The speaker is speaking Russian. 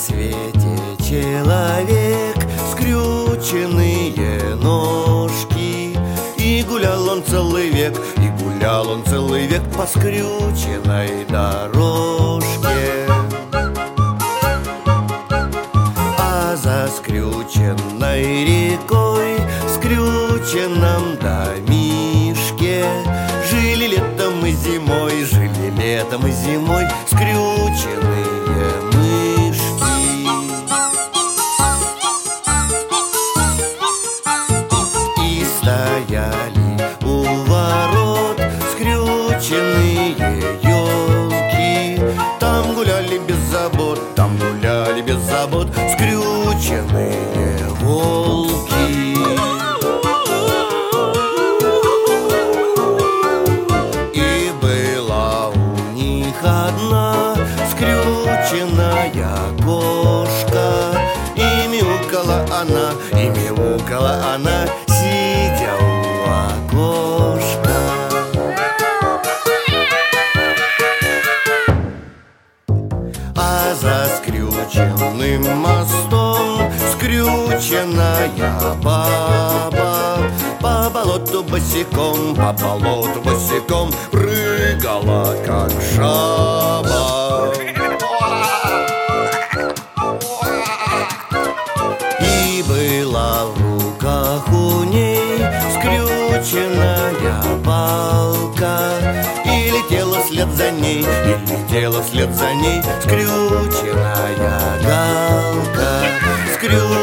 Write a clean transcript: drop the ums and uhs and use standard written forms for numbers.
свете человек, скрюченные ножки. И гулял он целый век, и гулял он целый век по скрюченной дорожке. А за скрюченной рекой, в скрюченном домишке жили летом и зимой, жили летом и зимой скрюченные мышки. И стояли у ворот скрюченные елки. Там гуляли без забот, там гуляли без забот скрюченные волки. И была у них одна скрюченная кошка. И мяукала она, сидя у окошка. А за скрюченным мостом скрюченная баба по болоту босиком, по болоту босиком прыгала, как жаба. И была в руках у ней скрюченная палка. И летела вслед за ней, и летела вслед за ней скрюченная галка.